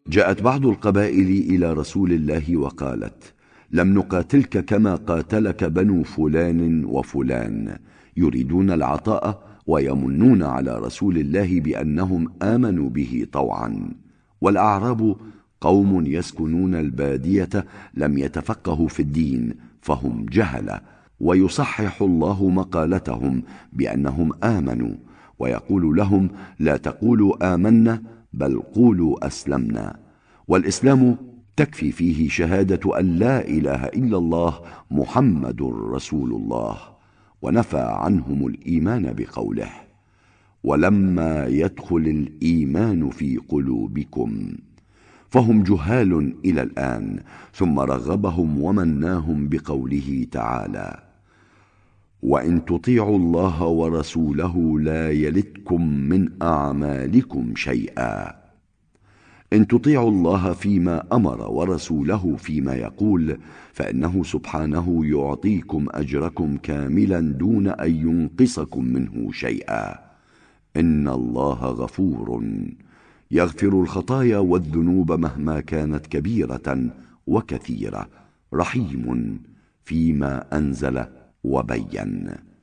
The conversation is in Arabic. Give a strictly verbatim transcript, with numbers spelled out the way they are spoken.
جاءت بعض القبائل إلى رسول الله وقالت: لم نقاتلك كما قاتلك بنو فلان وفلان، يريدون العطاء ويمنون على رسول الله بأنهم آمنوا به طوعا. والأعراب قوم يسكنون البادية لم يتفقهوا في الدين، فهم جهلة، ويصحح الله مقالتهم بأنهم آمنوا، ويقول لهم: لا تقولوا آمنا بل قولوا أسلمنا. والإسلام تكفي فيه شهادة أن لا إله إلا الله محمد رسول الله، ونفى عنهم الإيمان بقوله: ولما يدخل الإيمان في قلوبكم. فهم جهال إلى الآن، ثم رغبهم ومناهم بقوله تعالى: وإن تطيعوا الله ورسوله لا يلتكم من أعمالكم شيئا. إن تطيعوا الله فيما أمر ورسوله فيما يقول، فإنه سبحانه يعطيكم أجركم كاملا دون أن ينقصكم منه شيئا. إن الله غفور يغفر الخطايا والذنوب مهما كانت كبيرة وكثيرة، رحيم فيما أنزل وبين.